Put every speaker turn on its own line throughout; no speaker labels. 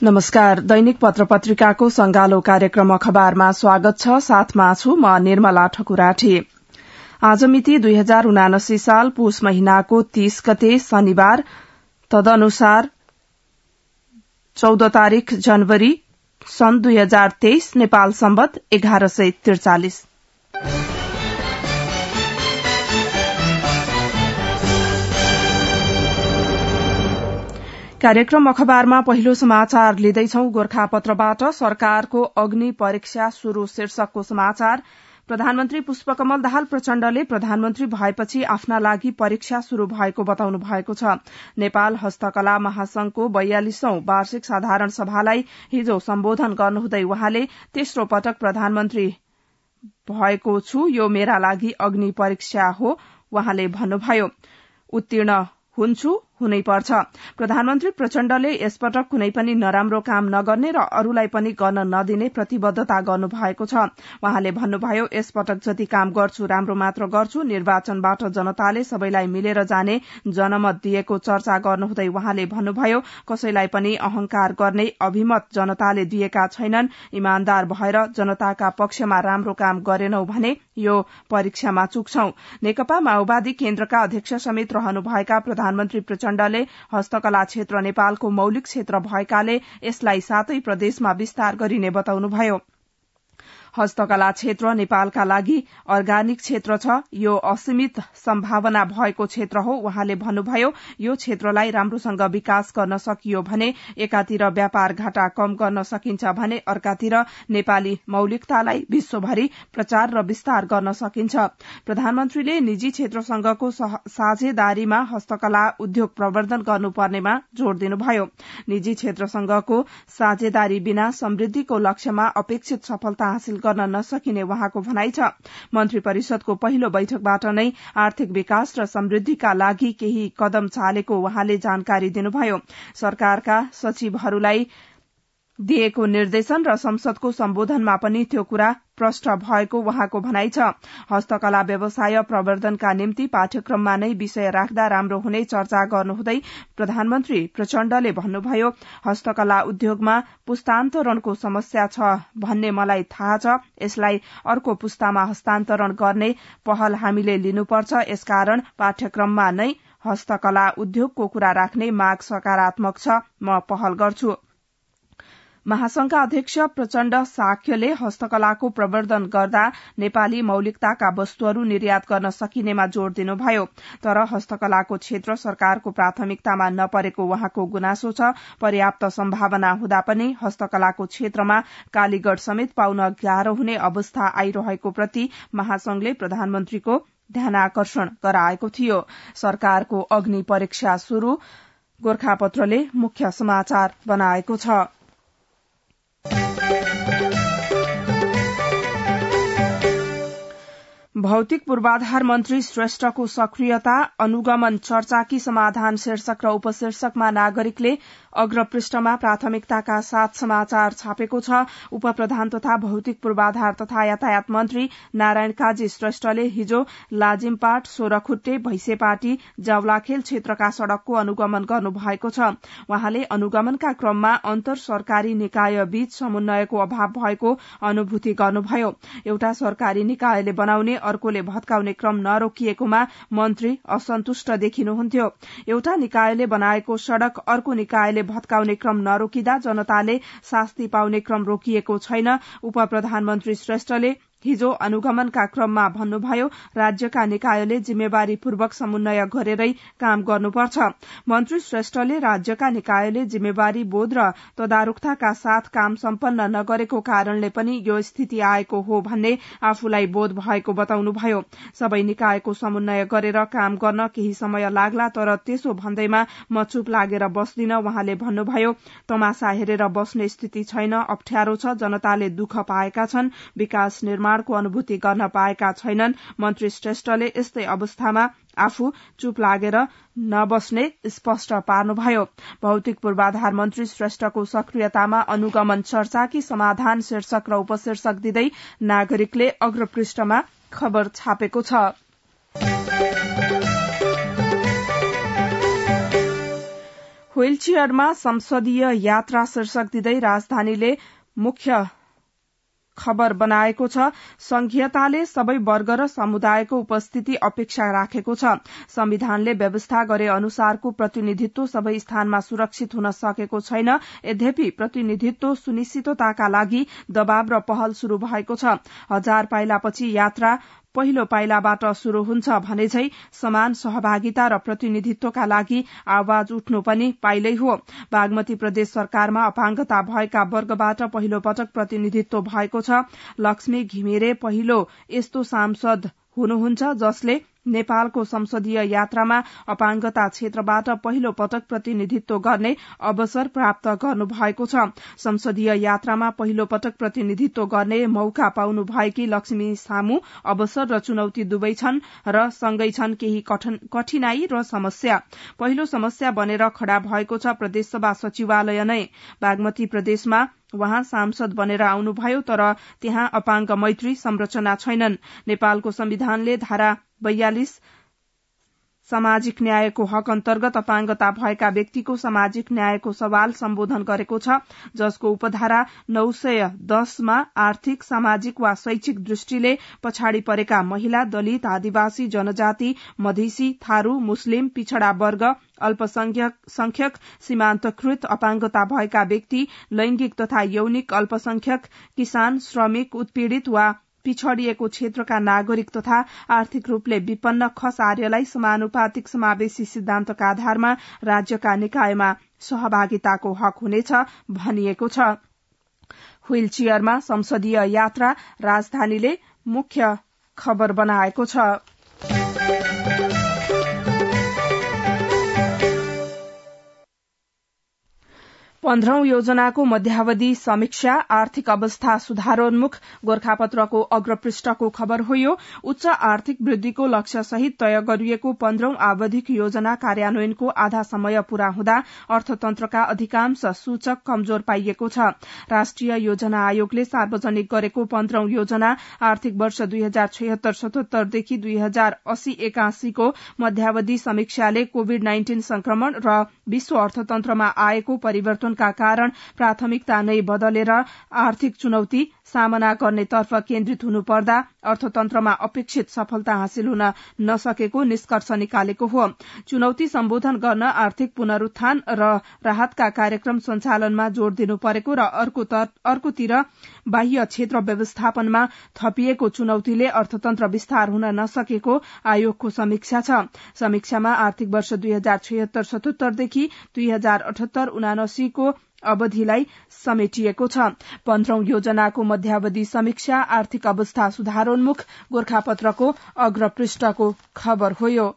नमस्कार। दैनिक पत्र-पत्रिकाको संगालो कार्यक्रम अखबारमा स्वागत छ। साथमा छु म निर्मला ठकुराठी। आज मिति 2079 साल पुष महिनाको 30 गते शनिबार, तदनुसार 14 तारिक जनवरी सन् 2023 नेपाल सम्वत 1143। कार्यक्रम अखबारमा पहिलो समाचार लिँदैछौ गोरखापत्रबाट। सरकारको अग्नि परीक्षा शुरू शीर्षकको समाचार। प्रधानमन्त्री पुष्पकमल दाहाल प्रचण्डले प्रधानमन्त्री भएपछि आफ्ना लागि परीक्षा शुरू भएको बताउनु भएको छ। नेपाल हस्तकला महासंघको 42औं वार्षिक साधारण सभालाई हिजो सम्बोधन गर्नुहुँदै उहाँले तेस्रो पटक प्रधानमन्त्री भएको छु, यो मेरा लागि अग्नि परीक्षा हो। उहाँले भन्नुभयो, उत्तीर्ण हुन्छु, हुनै पर्छ। प्रधानमन्त्री प्रचण्डले यसपटक कुनै पनि नराम्रो काम नगर्ने र अरूलाई पनि गर्न नदिने प्रतिबद्धता गर्नु भएको छ। उहाँले भन्नुभयो, यसपटक जति काम गर्छु राम्रो मात्र गर्छु। निर्वाचनबाट जनताले सबैलाई मिलेर जाने जनमत दिएको चर्चा गर्नुहुँदै उहाँले भन्नुभयो, कसैलाई पनि अहंकार गर्ने अभिमत जनताले दिएका छैनन्। इमानदार भएर जनताका पक्षमा राम्रो काम गरेनौ भने यो परीक्षामा चुक्छौं। नेकपा माओवादी केन्द्रका अध्यक्ष समेत रहनुभएका प्रधानमन्त्री प्रचण्डले हस्तकला क्षेत्र नेपालको मौलिक क्षेत्र भएकाले यसलाई 7 प्रदेशमा विस्तार गरिने बताउनुभयो। हस्तकला क्षेत्र नेपालका लागि अर्गानिक क्षेत्र छ, यो असीमित सम्भावना भएको क्षेत्र हो। उहाँले भन्नुभयो, यो क्षेत्रलाई राम्रोसँग विकास गर्न सकियो भने एकातिर व्यापार घाटा कम गर्न सकिन्छ भने अर्कातिर नेपाली मौलिकतालाई विश्वभरि प्रचार र विस्तार गर्न सकिन्छ। प्रधानमन्त्रीले निजी क्षेत्रसँगको साझेदारीमा हस्तकला उद्योग प्रवर्धन गर्नुपर्नेमा जोड़ दिनुभयो। निजी क्षेत्रसँगको साझेदारी बिना समृद्धिको लक्ष्यमा अपेक्षित सफलता हासिल गर्न नसकिने उहाँको भनाइ छ। मन्त्री परिषदको पहिलो बैठकबाट नै आर्थिक विकास र समृद्धिका लागि केही कदम चालेको उहाँले जानकारी दिनुभयो। सरकारका सचिवहरूलाई दिएको निर्देशन र संसदको सम्बोधनमा पनि त्यो कुरा प्रष्ट भएको उहाँको भनाइ छ। हस्तकला व्यवसाय प्रवर्धनका निम्ति पाठ्यक्रममा नै विषय राख्दा राम्रो हुने चर्चा गर्नुहुँदै प्रधानमन्त्री प्रचण्डले भन्नुभयो, हस्तकला उद्योगमा पुस्तान्तरणको समस्या छ भन्ने मलाई थाहा छ। यसलाई अर्को पुस्तामा हस्तान्तरण गर्ने पहल हामीले लिनुपर्छ। यसकारण पाठ्यक्रममा नै हस्तकला उद्योगको कुरा राख्ने माग सकारात्मक छ। म पहल गर्छु। महासंघका अध्यक्ष प्रचण्ड साक्यले हस्तकलाको प्रवर्धन गर्दा नेपाली मौलिकताका वस्तुहरू निर्यात गर्न सकिनेमा जोड़ दिनुभयो। तर हस्तकलाको क्षेत्र सरकारको प्राथमिकतामा नपरेको उहाँको गुनासो छ। पर्याप्त सम्भावना हुँदा पनि हस्तकलाको क्षेत्रमा कालीगढ़ समेत पाउन गाह्रो हुने अवस्था आइरहेको प्रति महासंघले प्रधानमन्त्रीको ध्यानाकर्षण गराएको थियो। सरकारको अग्नि परीक्षा शुरू, गोरखापत्रले मुख्य समाचार बनाएको छ। भौतिक पूर्वाधार मन्त्री श्रेष्ठको सक्रियता, अनुगमन चर्चा कि समाधान शीर्षक र उपशीर्षकमा नागरिकले अग्रपृष्ठमा प्राथमिकताका साथ समाचार छापेको छ। उपप्रधान तथा भौतिक पूर्वाधार तथा यातायात मन्त्री नारायण काजी श्रेष्ठले हिजो लाजिमपाट, सोह्रखुट्टे, भैसेपाटी, जावलाखेल क्षेत्रका सड़कको अनुगमन गर्नुभएको छ। उहाँले अनुगमनका क्रममा अन्तर सरकारी निकाय बीच समन्वयको अभाव भएको अनुभूति गर्नुभयो। एउटा सरकारी निकायले बनाउने अर्कोले भत्काउने क्रम नरोकिएकोमा मन्त्री असन्तुष्ट देखिनुहुन्थ्यो। एउटा निकायले बनाएको सड़क अर्को निकायले भत्काउने क्रम नरोकिदा जनताले शास्ति पाउने क्रम रोकिएको छैन। उपप्रधानमन्त्री श्रेष्ठले हिजो अनुगमनका क्रममा भन्नुभयो, राज्यका निकायले जिम्मेवारीपूर्वक समन्वय गरेरै काम गर्नुपर्छ। मन्त्री श्रेष्ठले राज्यका निकायले जिम्मेवारी बोध र तदारुकताका साथ काम सम्पन्न नगरेको कारणले पनि यो स्थिति आएको हो भन्ने आफूलाई बोध भएको बताउनुभयो। सबै निकायको समन्वय गरेर काम गर्न केही समय लाग्ला, तर त्यसो भन्दैमा म चुप लागेर बस्दिन। उहाँले भन्नुभयो, तमासा हेरेर बस्ने स्थिति छैन, अप्ठ्यारो छ। जनताले दुःख पाएका छन्, विकास निर्माण को अनुभूति गर्न पाएका छैनन्। मन्त्री श्रेष्ठले यस्तै अवस्थामा आफू चुप लागेर नबस्ने स्पष्ट पार्नुभयो। भौतिक पूर्वाधार मन्त्री श्रेष्ठको सक्रियतामा अनुगमन चर्चा कि समाधान शीर्षक र उपशीर्षक दिँदै नागरिकले अग्रपृष्ठमा खबर छापेको छ। व्हीलचेयरमा संसदीय यात्रा शीर्षक दिँदै राजधानीले मुख्य खबर बनाएको छ। संघीयताले सबै वर्ग र समुदायको उपस्थिति अपेक्षा राखेको छ। संविधानले व्यवस्था गरे अनुसारको प्रतिनिधित्व सबै स्थानमा सुरक्षित हुन सकेको छैन। यद्यपि प्रतिनिधित्व सुनिश्चितताका लागि दबाव र पहल शुरू भएको छ। 1000 पाइलापछि यात्रा पहिलो पाइलाबाट शुरू हुन्छ भनेझै समान सहभागिता र प्रतिनिधित्वका लागि आवाज उठ्नु पनि पाइलै हो। बागमती प्रदेश सरकारमा अपाङ्गता भएका वर्गबाट पहिलो पटक प्रतिनिधित्व भएको छ। लक्ष्मी घिमिरे पहिलो यस्तो सांसद हुनुहुन्छ जसले नेपालको संसदीय यात्रामा अपाङ्गता क्षेत्रबाट पहिलो पटक प्रतिनिधित्व गर्ने अवसर प्राप्त गर्नु भएको छ। संसदीय यात्रामा पहिलो पटक प्रतिनिधित्व गर्ने मौका पाउनु भएकी लक्ष्मी सामु अवसर र चुनौती दुवै छन् र सँगै छन् केही कठिनाई र समस्या। पहिलो समस्या बनेर खड़ा भएको छ प्रदेशसभा सचिवालय नै। बागमती प्रदेशमा वहाँ सांसद बनेर आउनुभयो तर त्यहाँ अपाङ्ग मैत्री संरचना छैनन्। नेपालको संविधानले धारा 42 सामाजिक न्यायको हक अन्तर्गत अपाङ्गता भएका व्यक्तिको सामाजिक न्यायको सवाल सम्बोधन गरेको छ, जसको उपधारा 910 मा आर्थिक, सामाजिक वा शैक्षिक दृष्टिले पछाडि परेका महिला, दलित, आदिवासी, जनजाति, मधेसी, थारू, मुस्लिम, पिछड़ा वर्ग, अल्पसंख्यक, सीमान्तकृत, अपाङ्गता भएका व्यक्ति, लैंगिक तथा यौनिक अल्पसंख्यक, किसान, श्रमिक, उत्पीड़ित वा पिछड़िएको क्षेत्रका नागरिक तथा आर्थिक रूपले विपन्न खस आर्यलाई समानुपातिक समावेशी सिद्धान्तका आधारमा राज्यका निकायमा सहभागिताको हक हुनेछ भनिएको छ। व्हीलचेयरमा संसदीय यात्रा राजधानीले मुख्य खबर बनाएको छ। 15औं योजनाको मध्यावधि समीक्षा, आर्थिक अवस्था सुधारोन्मुख गोरखापत्रको अग्रपृष्ठको खबर हो। यो उच्च आर्थिक वृद्धिको लक्ष्य सहित तय गरिएको 15औं आवधिक योजना कार्यान्वयनको आधा समय पूरा हुँदा अर्थतन्त्रका अधिकांश सूचक कमजोर पाइएको छ। राष्ट्रिय योजना आयोगले सार्वजनिक गरेको 15औं योजना आर्थिक वर्ष 2076-77 देखि 2080-81 को मध्यावधि समीक्षाले कोविड-19 संक्रमण र विश्व अर्थतन्त्रमा आएको परिवर्तन का कारण प्राथमिकता नै बदलेर आर्थिक चुनौती सामना गर्नेतर्फ केन्द्रित हुनुपर्दा अर्थतन्त्रमा अपेक्षित सफलता हासिल हुन नसकेको निष्कर्ष निकालेको हो। चुनौती सम्बोधन गर्न आर्थिक पुनरुत्थान र राहतका कार्यक्रम सञ्चालनमा जोड़ दिनु परेको र अर्कोतिर बाह्य क्षेत्र व्यवस्थापनमा थपिएको चुनौतीले अर्थतन्त्र विस्तार हुन नसकेको आयोगको समीक्षा छ। समीक्षामा आर्थिक वर्ष 2076-77 देखि 2078-79 को अवधिलाई समेटिएको छ। 15औं योजनाको मध्यावधि समीक्षा, आर्थिक अवस्था सुधारोन्मुख गोरखापत्रको अग्रपृष्ठको खबर हो। यो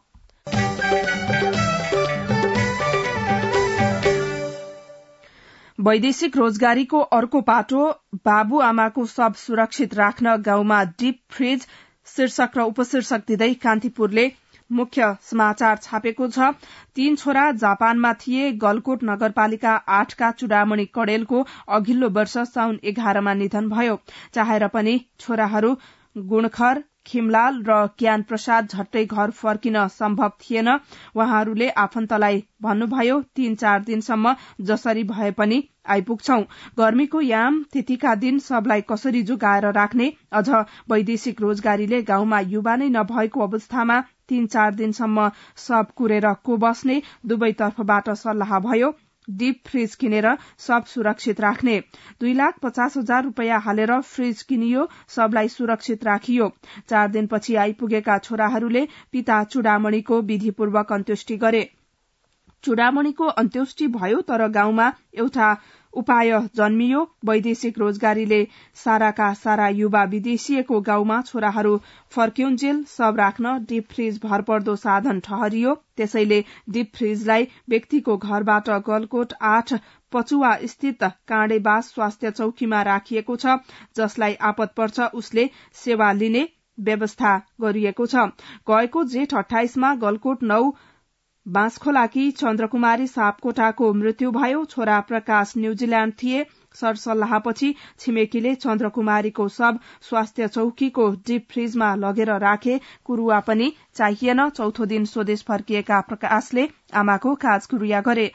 वैदेशिक रोजगारीको अर्को पाटो, बाबुआमाको शव सुरक्षित राख्न गाउँमा डीप फ्रिज शीर्षक र उपशीर्षक दिँदै कान्तिपुरले मुख्य समाचार छापेको छ। 3 छोरा जापानमा थिए। गलकोट नगरपालिका 8 का चुडामणि कडेलको अघिल्लो वर्ष साउन 11 मा निधन भयो। चाहेर पनि छोराहरू गुणखर, खिमलाल र ज्ञान प्रसाद झट्टै घर फर्किन सम्भव थिएन। उहाँहरूले आफन्तलाई भन्नुभयो, 3-4 दिनसम्म जसरी भए पनि आइपुग्छौं। गर्मीको याम त्यतिका दिन सबलाई कसरी जोगाएर राख्ने? अझ वैदेशिक रोजगारीले गाउँमा युवा नै नभएको अवस्थामा 3-4 दिनसम्म सब कुरेर को बस्ने? दुवैतर्फबाट सल्लाह भयो। डीप फ्रिज किनेर सब सुरक्षित राख्ने। 2,50,000 रूपियाँ हालेर फ्रिज किनियो, सबलाई सुरक्षित राखियो। 4 दिनपछि आइपुगेका छोराहरूले पिता चुडामणिको विधिपूर्वक अन्त्येष्टि गरे। चुडामणिको अन्त्येष्टि भयो तर गाउँमा एउटा उपाय जन्मियो। वैदेशिक रोजगारीले साराका सारा युवा विदेशिएको गाउँमा छोराहरू फर्क्यौंजेल सब राख्न डीप फ्रिज भरपर्दो साधन ठहरियो। त्यसैले डीप फ्रिजलाई व्यक्तिको घरबाट गलकोट 8 पचुवा स्थित काँडेबास स्वास्थ्य चौकीमा राखिएको छ। जसलाई आपत पर्छ उसले सेवा लिने व्यवस्था गरिएको छ। गएको जेठ 28 मा गलकोट 9 बाँसखोलाकी चन्द्रकुमारी सापकोटाको मृत्यु भयो। छोरा प्रकाश न्यूजील्याण्ड थिए। सरसल्लाहपछि छिमेकीले चन्द्रकुमारीको शव स्वास्थ्य चौकीको डीप फ्रिजमा लगेर राखे। कुरुवा पनि चाहिएन। चौथो दिन स्वदेश फर्किएका प्रकाशले आमाको काजक्रिया गरे।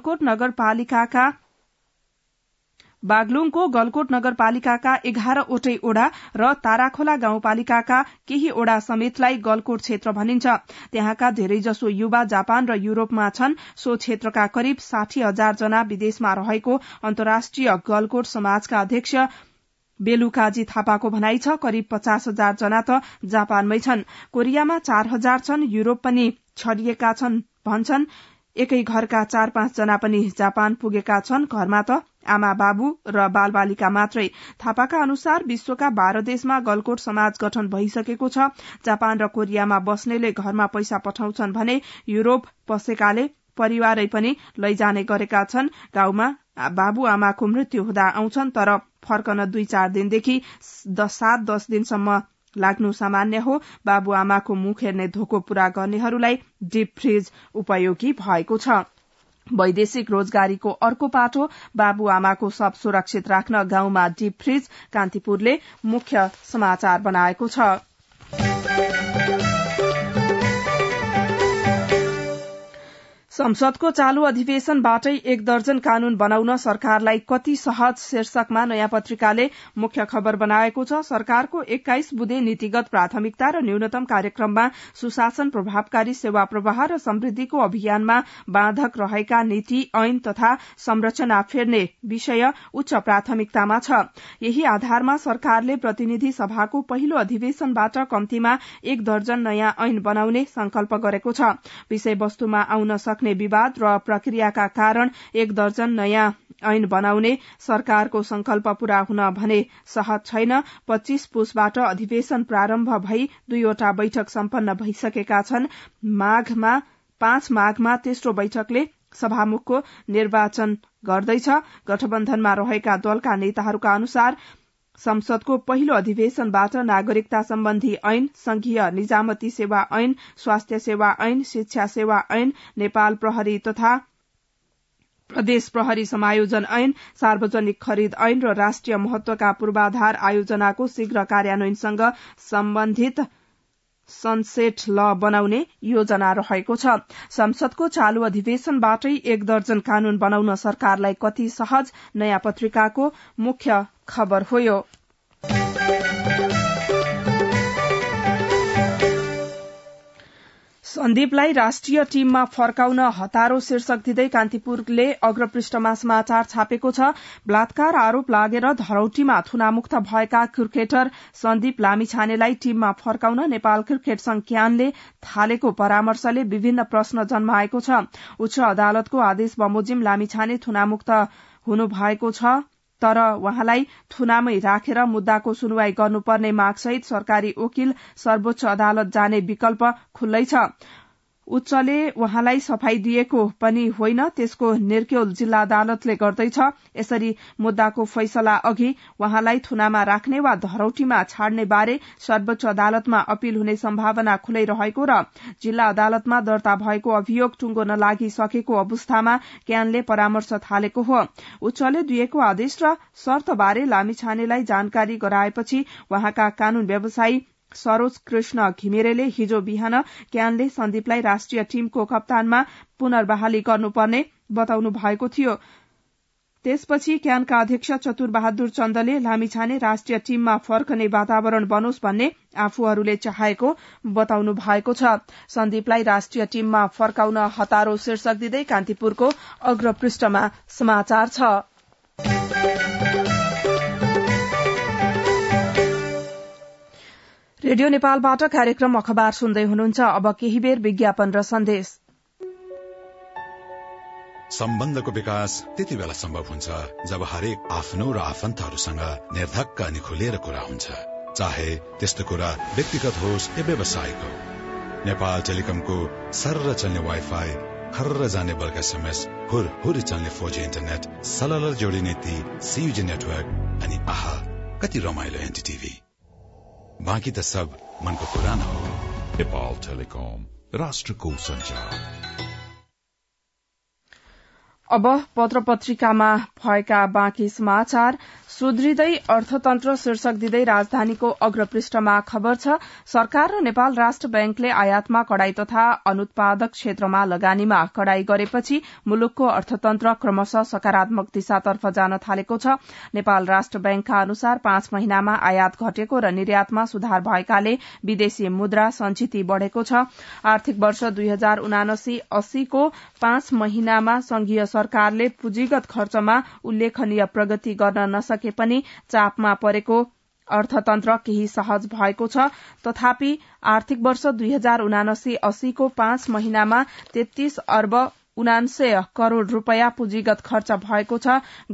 बागलुङको गलकोट नगरपालिकाका 11वटै ओडा र ताराखोला गाउँपालिकाका केही ओडा समेतलाई गलकोट क्षेत्र भनिन्छ। त्यहाँका धेरैजसो युवा जापान र युरोपमा छन्। सो क्षेत्रका करिब 60,000 जना विदेशमा रहेको अन्तर्राष्ट्रिय गलकोट समाजका अध्यक्ष बेलुकाजी थापाको भनाइ छ। करिब 50,000 जना त जापानमै छन्। कोरियामा 4,000 छन्। युरोप पनि छरिएका छन् भन्छन्। एकै घरका 4-5 जना पनि जापान पुगेका छन्। घरमा त आमा बाबु र बालबालिका मात्रै। थापाका अनुसार विश्वका 12 देशमा गलकोट समाज गठन भइसकेको छ। जापान र कोरियामा बस्नेले घरमा पैसा पठाउँछन् भने युरोप बसेकाले परिवारै पनि लैजाने गरेका छन्। गाउँमा बाबु आमाको मृत्यु हुँदा आउँछन्, तर फर्कन 2-4 दिनदेखि 7-10 दिनसम्म लाग्नु सामान्य हो। बाबु आमाको मुख हेर्ने धोको पूरा गर्नेहरूलाई डीप फ्रिज उपयोगी भएको छ। वैदेशिक रोजगारीको अर्को पाटो बाबु आमाको शव सुरक्षित राख्न गाउँमा डीप फ्रिज। कान्तिपुरले मुख्य समाचार बनाएको छ। संसदको चालू अधिवेशनबाटै 1 दर्जन कानून बनाउन सरकारलाई कति सहज शीर्षकमा नयाँ पत्रिकाले मुख्य खबर बनाएको छ। सरकारको 21 बुँदे नीतिगत प्राथमिकता र न्यूनतम कार्यक्रममा सुशासन, प्रभावकारी सेवा प्रवाह र समृद्धिको अभियानमा बाधक रहेका नीति, ऐन तथा संरचना फेर्ने विषय उच्च प्राथमिकतामा छ। यही आधारमा सरकारले प्रतिनिधि सभाको पहिलो अधिवेशनबाट कम्तीमा 1 दर्जन नयाँ ऐन बनाउने संकल्प गरेको छ। विषयवस्तुमा आउन सक्ने विवाद र प्रक्रियाका कारण 1 दर्जन नयाँ ऐन बनाउने सरकारको संकल्प पूरा हुन भने सहज छैन। 25 पुसबाट अधिवेशन प्रारम्भ भई 2वटा बैठक सम्पन्न भइसकेका छन्। 5 माघमा तेस्रो बैठकले सभामुखको निर्वाचन गर्दैछ। गठबन्धनमा रहेका दलका नेताहरूका अनुसार संसदको पहिलो अधिवेशनबाट नागरिकता सम्बन्धी ऐन, संघीय निजामती सेवा ऐन, स्वास्थ्य सेवा ऐन, शिक्षा सेवा ऐन, नेपाल प्रहरी तथा प्रदेश प्रहरी समायोजन ऐन, सार्वजनिक खरिद ऐन र राष्ट्रिय महत्वका पूर्वाधार आयोजनाको शीघ्र कार्यान्वयनसँग सम्बन्धित सनसेट ल बनाउने योजना रहेको छ। संसदको चालू अधिवेशनबाटै 1 दर्जन कानून बनाउन सरकारलाई कति सहज, नयाँ पत्रिकाको मुख्य खबर हो यो। सन्दीपलाई राष्ट्रिय टीममा फर्काउन हतारो शीर्षक दिँदै कान्तिपुरले अग्रपृष्ठमा समाचार छापेको छ। बलात्कार आरोप लागेर धरौटीमा थुनामुक्त भएका क्रिकेटर सन्दीप लामिछानेलाई टीममा फर्काउन नेपाल क्रिकेट संघ क्यानले थालेको परामर्शले विभिन्न प्रश्न जन्माएको छ। उच्च अदालतको आदेश बमोजिम लामिछाने थुनामुक्त हुनुभएको छ, तर उहाँलाई थुनामै राखेर मुद्दाको सुनवाई गर्नुपर्ने मागसहित सरकारी वकिल सर्वोच्च अदालत जाने विकल्प खुल्लै छ। उच्चले उहाँलाई सफाई दिएको पनि होइन, त्यसको निर्क्यौल जिल्ला अदालतले गर्दैछ। यसरी मुद्दाको फैसला अघि उहाँलाई थुनामा राख्ने वा धरौटीमा छाड्ने बारे सर्वोच्च अदालतमा अपील हुने सम्भावना खुलै रहेको र जिल्ला अदालतमा दर्ता भएको अभियोग टुंगो नलागिसकेको अवस्थामा क्यानले परामर्श थालेको हो। उच्चले दिएको आदेश र शर्तबारे लामिछानेलाई जानकारी गराएपछि उहाँका कानून व्यवसायी सरोज कृष्ण घिमिरेले हिजो बिहान क्यानले सन्दीपलाई राष्ट्रिय टीमको कप्तानमा पुनर्बहाली गर्नुपर्ने बताउनु भएको थियो। त्यसपछि क्यानका अध्यक्ष चतुर बहादुर चन्दले लामिछाने राष्ट्रिय टीममा फर्कने वातावरण बनोस् भन्ने आफूहरूले चाहेको बताउनु भएको छ। सन्दीपलाई राष्ट्रिय टीममा फर्काउन हतारो शीर्षक दिँदै कान्तिपुरको अग्रपृष्ठमा समाचार छ। रेडियो नेपालबाट कार्यक्रम अखबार सुन्दै हुनुहुन्छ। अब केही बेर विज्ञापन र सन्देश।
सम्बन्धको विकास त्यति बेला सम्भव हुन्छ जब हरेक आफ्नो र आफन्तहरूसँग निर्धक्क अनि खुलेर कुरा हुन्छ, चाहे त्यस्तो कुरा व्यक्तिगत होस् या व्यावसायिक हो। नेपाल टेलिकमको सर्र चल्ने वाइफाई, खर्र जाने बल्क एसएमएस, हुर चल्ने 4G इन्टरनेट, सलल जोडिने ती CUG नेटवर्क अनि आहा कति रमाइलो एनटीटीभी। बाँकी त सब मनको कुरा न हो।
नेपाल टेलिकम, राष्ट्रको सञ्चार।
अब पत्र पत्रिकामा भएका बाँकी समाचार। सुध्रिँदै अर्थतन्त्र शीर्षक दिँदै राजधानीको अग्रपृष्ठमा खबर छ, सरकार र नेपाल राष्ट्र बैंकले आयातमा कडाई तथा अनुत्पादक क्षेत्रमा लगानीमा कडाई गरेपछि मुलुकको अर्थतन्त्र क्रमशः सकारात्मक दिशातर्फ जान थालेको छ। नेपाल राष्ट्र बैंकका अनुसार 5 महिनामा आयात घटेको र निर्यातमा सुधार भएकाले विदेशी मुद्रा संचिति बढ़ेको छ। आर्थिक वर्ष 2079-80 को 5 महिनामा संघीय सरकारले पुँजीगत खर्चमा उल्लेखनीय प्रगति गर्न नसके पनि चापमा परेको अर्थतन्त्र केही सहज भएको छ। तथापि आर्थिक वर्ष 2079-80 को 5 महिनामा 33 अर्ब 79 करोड़ रूपैयाँ पुँजीगत खर्च भएको छ।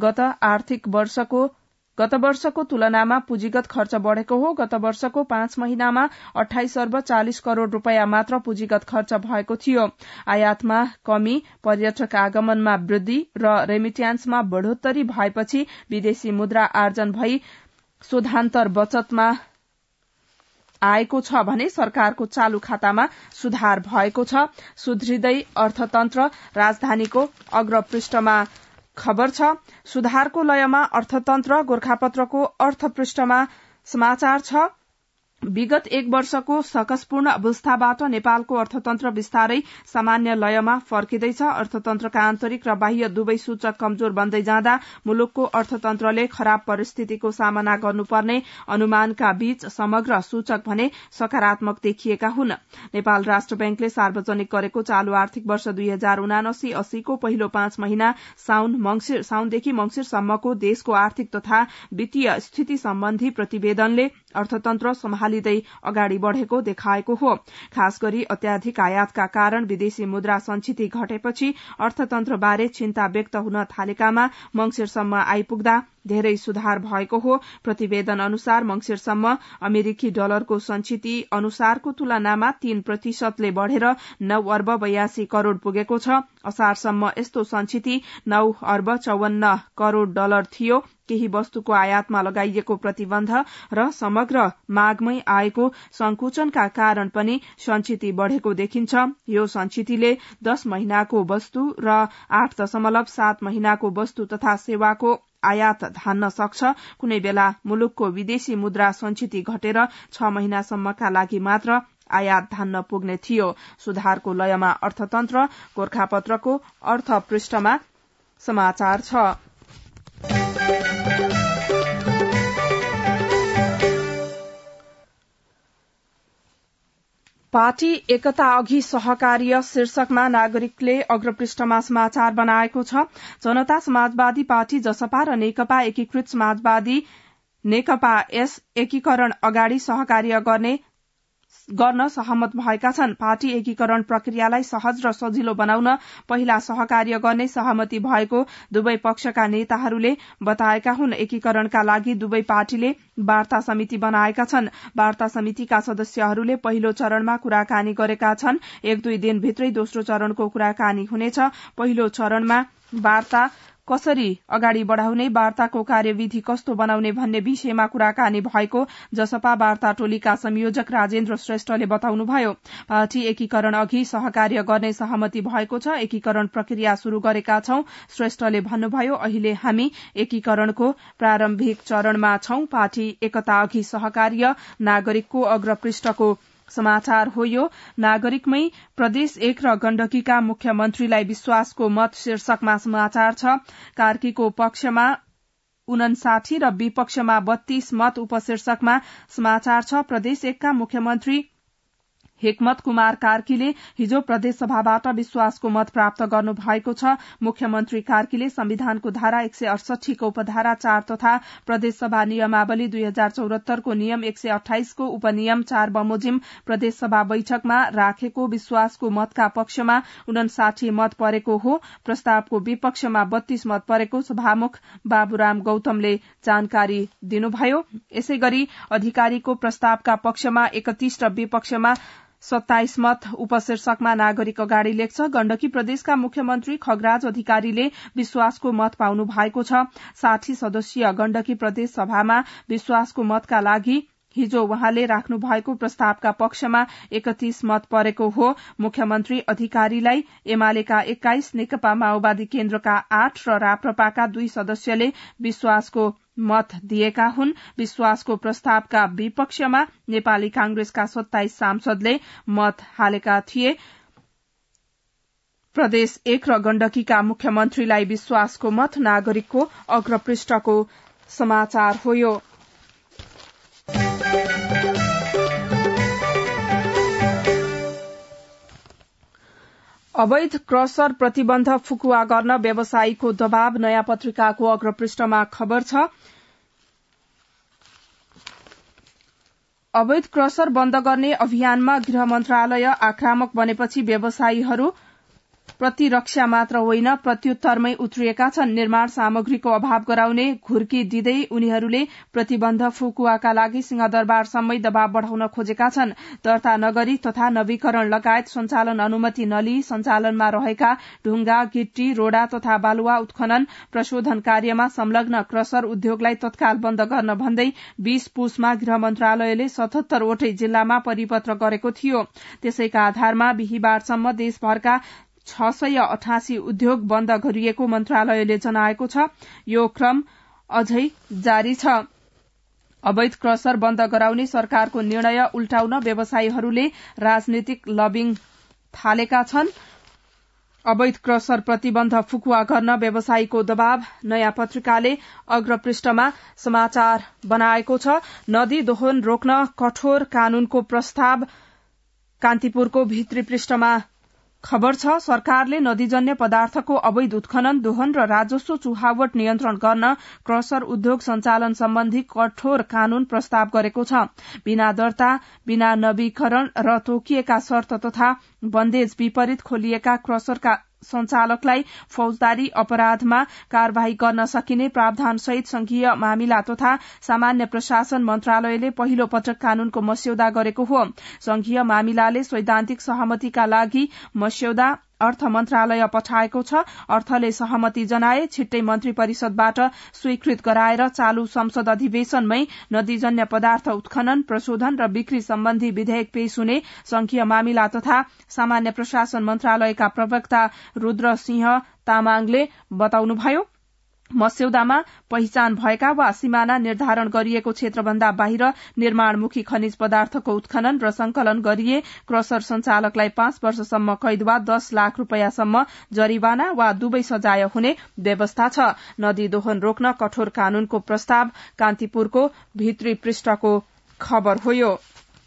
गत वर्षको तुलनामा पुँजीगत खर्च बढ़ेको हो। गत वर्षको 5 महिनामा 28 अर्ब 40 करोड़ रूपैयाँ मात्र पुँजीगत खर्च भएको थियो। आयातमा कमी, पर्यटक आगमनमा वृद्धि र रेमिट्यान्समा बढ़ोत्तरी भएपछि विदेशी मुद्रा आर्जन भई शोधान्तर बचतमा आएको छ भने सरकारको चालू खातामा सुधार भएको छ। सुध्रिँदै अर्थतन्त्र राजधानीको अग्रपृष्ठमा खबर छ। सुधारको लयमा अर्थतन्त्र गोरखापत्रको अर्थपृष्ठमा समाचार छ। विगत 1 वर्षको सकसपूर्ण अवस्थाबाट नेपालको अर्थतन्त्र बिस्तारै सामान्य लयमा फर्किँदैछ। अर्थतन्त्रका आन्तरिक र बाह्य दुवै सूचक कमजोर बन्दै जाँदा मुलुकको अर्थतन्त्रले खराब परिस्थितिको सामना गर्नुपर्ने अनुमानका बीच समग्र सूचक भने सकारात्मक देखिएका हुन्। नेपाल राष्ट्र बैंकले सार्वजनिक गरेको चालू आर्थिक वर्ष 2079-80 को पहिलो 5 महिना साउनदेखि मंगिरसम्मको देशको आर्थिक तथा वित्तीय स्थिति सम्बन्धी प्रतिवेदनले अर्थतन्त्र सम्हालिँदै अगाडि बढ़ेको देखाएको हो। खास गरी अत्याधिक आयातका कारण विदेशी मुद्रा संचिति घटेपछि अर्थतन्त्रबारे चिन्ता व्यक्त हुन थालेकामा मंगिरसम्म आइपुग्दा धेरै सुधार भएको हो। प्रतिवेदन अनुसार मंगिरसम्म अमेरिकी डलरको संचिति अनुसारको तुलनामा 3% बढ़ेर 9 अर्ब 82 करोड़ पुगेको छ। असारसम्म यस्तो संचिति 9 अर्ब 54 करोड़ डलर थियो। केही वस्तुको आयातमा लगाइएको प्रतिबन्ध र समग्र मागमै आएको संकुचनका कारण पनि संचिति बढ़ेको देखिन्छ। यो संचितिले 10 महिनाको वस्तु र 8.7 महिनाको वस्तु तथा सेवाको आयात धान्न सक्छ। कुनै बेला मुलुकको विदेशी मुद्रा संचिति घटेर 6 महिनासम्मका लागि मात्र आयात धान्न पुग्ने थियो। सुधारको लयमा अर्थतन्त्र गोरखापत्रको अर्थपृष्ठमा समाचार छ। पार्टी एकता अघि सहकार्य शीर्षकमा नागरिकले अग्रपृष्ठमा समाचार बनाएको छ। जनता समाजवादी पार्टी जसपा र नेकपा एकीकृत समाजवादी नेकपा यस एकीकरण अगाडि सहकार्य गर्न सहमत भएका छन्। पार्टी एकीकरण प्रक्रियालाई सहज र सजिलो बनाउन पहिला सहकार्य गर्ने सहमति भएको दुवै पक्षका नेताहरूले बताएका हुन्। एकीकरणका लागि दुवै पार्टीले वार्ता समिति बनाएका छन्। वार्ता समितिका सदस्यहरूले पहिलो चरणमा कुराकानी गरेका छन्। 1-2 दिनभित्रै दोस्रो चरणको कुराकानी हुनेछ। पहिलो चरणमा वार्ता कसरी अगाडि बढ़ाउने, वार्ताको कार्यविधि कस्तो बनाउने भन्ने विषयमा कुराकानी भएको जसपा वार्ता टोलीका संयोजक राजेन्द्र श्रेष्ठले बताउनुभयो। पार्टी एकीकरण अघि सहकार्य गर्ने सहमति भएको छ। एकीकरण प्रक्रिया शुरू गरेका छौं। श्रेष्ठले भन्नुभयो, अहिले हामी एकीकरणको प्रारम्भिक चरणमा छौं। पार्टी एकता अघि सहकार्य नागरिकको अग्रपृष्ठको समाचार हो। यो नागरिकमै प्रदेश 1 र गण्डकीका मुख्यमन्त्रीलाई विश्वासको मत शीर्षकमा समाचार छ। कार्कीको पक्षमा 59 र विपक्षमा 32 मत उपशीर्षकमा समाचार छ। प्रदेश 1 का मुख्यमन्त्री हिक्मत कुमार कार्कीले हिजो प्रदेशसभाबाट विश्वासको मत प्राप्त गर्नु भएको छ। मुख्यमन्त्री कार्कीले संविधानको धारा 168 को उपधारा 4 तथा प्रदेशसभा नियमावली 2074 को नियम 128 को उपनियम 4 बमोजिम प्रदेशसभा बैठकमा राखेको विश्वासको मतका पक्षमा 59 मत परेको हो। प्रस्तावको विपक्षमा 32 मत परेको सभामुख बाबुराम गौतमले जानकारी दिनुभयो। यसैगरी अधिकारीको प्रस्तावका पक्षमा 31 र विपक्षमा 27 मत उपशीर्षकमा नागरिक अगाडि लेख्छ। गण्डकी प्रदेशका मुख्यमन्त्री खगराज अधिकारीले विश्वासको मत पाउनु भएको छ। 60 सदस्यीय गण्डकी प्रदेश सभामा विश्वासको मतका लागि हिजो उहाँले राख्नु भएको प्रस्तावका पक्षमा 31 मत परेको हो। मुख्यमन्त्री अधिकारीलाई एमालेका 21, नेकपा माओवादी केन्द्रका 8 र राप्रपाका 2 सदस्यले विश्वासको मत दिएका हुन्। विश्वासको प्रस्तावका विपक्षमा नेपाली कांग्रेसका 27 सांसदले मत हालेका थिए। प्रदेश 1 र गण्डकीका मुख्यमन्त्रीलाई विश्वासको मत नागरिकको अग्रपृष्ठको समाचार हो यो। अवैध क्रसर प्रतिबन्ध फुकुवा गर्न व्यवसायीको दबाव नयाँ पत्रिकाको अग्रपृष्ठमा खबर छ। अवैध क्रसर बन्द गर्ने अभियानमा गृह मन्त्रालय आक्रामक बनेपछि व्यवसायीहरू प्रतिरक्षा मात्र होइन प्रत्युत्तरमै उत्रिएका छन्। निर्माण सामग्रीको अभाव गराउने घुर्की दिँदै उनीहरूले प्रतिबन्ध फुकुवाका लागि सिंहदरबारसम्मै दबाव बढ़ाउन खोजेका छन्। दर्ता नगरी तथा नवीकरण लगायत सञ्चालन अनुमति नलिई सञ्चालनमा रहेका ढुङ्गा, गिट्टी, रोडा तथा बालुवा उत्खनन प्रशोधन कार्यमा संलग्न क्रसर उद्योगलाई तत्काल बन्द गर्न भन्दै 20 पुसमा गृह मन्त्रालयले 77 वटै जिल्लामा परिपत्र गरेको थियो। त्यसैका आधारमा बिहीबारसम्म देशभरका 688 उद्योग बन्द गरिएको मन्त्रालयले जनाएको छ। यो क्रम अझै जारी छ। अवैध क्रसर बन्द गराउने सरकारको निर्णय उल्टाउन व्यवसायीहरूले राजनीतिक लबिङ थालेका छन्। अवैध क्रसर प्रतिबन्ध फुकुवा गर्न व्यवसायीको दबाव नयाँ पत्रिकाले अग्रपृष्ठमा समाचार बनाएको छ। नदी दोहन रोक्न कठोर कानूनको प्रस्ताव कान्तिपुरको भित्री पृष्ठमा खबर छ। सरकारले नदीजन्य पदार्थको अवैध उत्खनन, दोहन र राजस्व चुहावट नियन्त्रण गर्न क्रसर उद्योग सञ्चालन सम्बन्धी कठोर कानून प्रस्ताव गरेको छ। बिना दर्ता, बिना नवीकरण र तोकिएका शर्त तथा बन्देज विपरीत खोलिएका क्रसरका सञ्चालकलाई फौजदारी अपराधमा कार्यवाही गर्न सकिने प्रावधान सहित संघीय मामिला तथा सामान्य प्रशासन मन्त्रालयले पहिलो पटक कानूनको मस्यौदा गरेको हो। संघीय मामिलाले सैद्धान्तिक सहमतिका लागि मस्यौदा अर्थ मन्त्रालय पठाएको छ। अर्थले सहमति जनाए छिट्टै मन्त्री परिषदबाट स्वीकृत गराएर चालू संसद अधिवेशनमै नदीजन्य पदार्थ उत्खनन, प्रशोधन र बिक्री सम्बन्धी विधेयक पेश हुने संघीय मामिला तथा सामान्य प्रशासन मन्त्रालयका प्रवक्ता रुद्र सिंह तामाङले बताउनुभयो। मस्यौदामा पहिचान भएका वा सिमाना निर्धारण गरिएको क्षेत्रभन्दा बाहिर निर्माणमुखी खनिज पदार्थको उत्खनन र संकलन गरिए क्रसर सञ्चालकलाई 5 वर्षसम्म कैद वा 10 लाख रुपियाँसम्म जरिवाना वा दुवै सजाय हुने व्यवस्था छ। नदी दोहन रोक्न कठोर कानूनको प्रस्ताव कान्तिपुरको भित्री पृष्ठको खबर हो यो।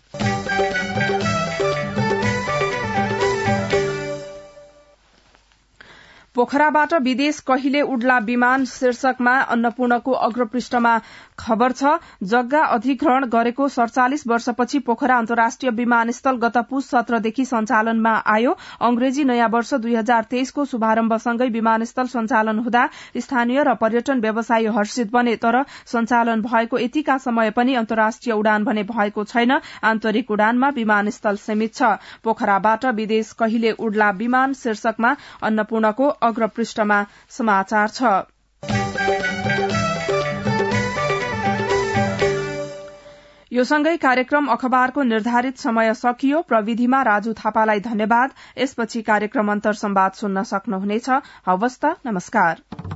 पोखराबाट विदेश कहिले उड्ला विमान शीर्षकमा अन्नपूर्णको अग्रपृष्ठमा खबर छ। जग्गा अधिग्रहण गरेको 47 वर्षपछि पोखरा अन्तर्राष्ट्रिय विमानस्थल गत पुस 17देखि सञ्चालनमा आयो। अंग्रेजी नयाँ वर्ष 2023 को शुभारम्भसँगै विमानस्थल सञ्चालन हुँदा स्थानीय र पर्यटन व्यवसायी हर्षित बने। तर सञ्चालन भएको यतिका समय पनि अन्तर्राष्ट्रिय उडान भने भएको छैन। आन्तरिक उडानमा विमानस्थल सीमित छ। पोखराबाट विदेश कहिले उड्ला विमान शीर्षकमा अन्नपूर्णको अग्रपृष्ठमा समाचार छ। यो सँगै कार्यक्रम अखबारको निर्धारित समय सकियो। प्रविधिमा राजु थापालाई धन्यवाद। यसपछि कार्यक्रम अन्तर संवाद सुन्न सक्नुहुनेछ। हवस् त, नमस्कार।